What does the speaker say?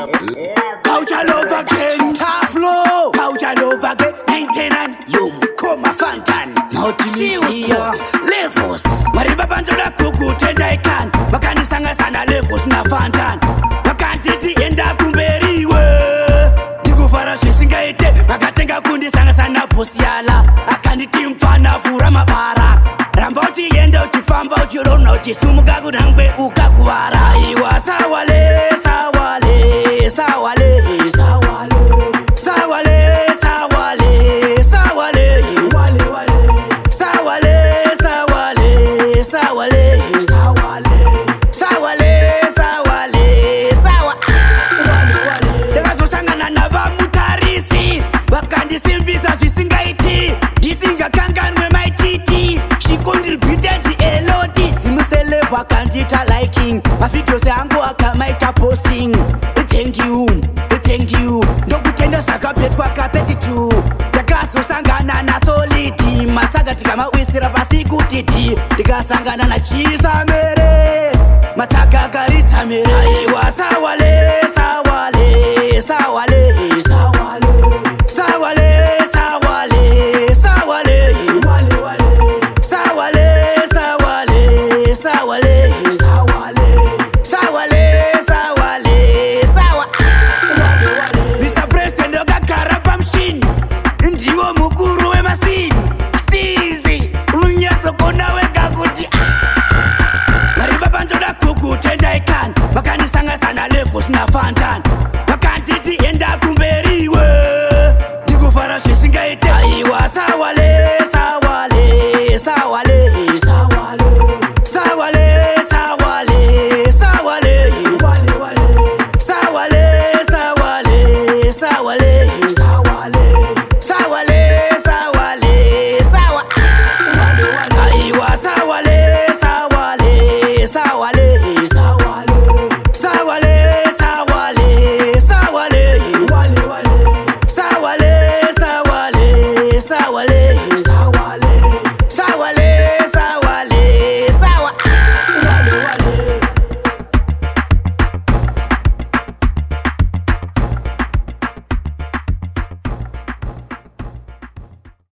Culture love again, tough flow. Culture love again, 99. Yum, koma fantan. Motivity, levels. Mariba banjoda kuku tenda ikan. Makani sanga sana levels na fantan. Makantiti enda kumberiwe. Digu fara shisinga ite. Makatenga kundi sanga sana posiala. Akaniti mfana fura mabara. Ramboti yenda utifamba uchirona uchisumuka kudangbe ukakuwara. Iwa sawale, sawale, sawale, sawale, sawale, sawale, sawale, wale wale, sawale, sawale, sawale, sawale, sawale, sawale, sawa, wale wale. Ndakazosangana navamutarisi vakandisimbisa zvisingaiti ndisinga kanganwe maititi chikondiributed eloti zimusele vakandita liking mavideos angu akamaita posting. Thank you ndokutenda zvakapetwa ka32 ndakazosangana nasoliti matsagatika mawisira pasi kutiti ndikasangana nachisamere matsagagaritsa mere. Aiwa sawale sawale sawale sawale sawale sawale sawale wale wale sawale sawale sawale sawale sawale sawale sawa wale wale. Mr. President okagara pamshini ndiwo mukuru wemasini stizi unonyatsogona wega kuti mariba banjoda kuku tenda ikan. Makanisanga sana levels na fantan. Makantiti enda kumberi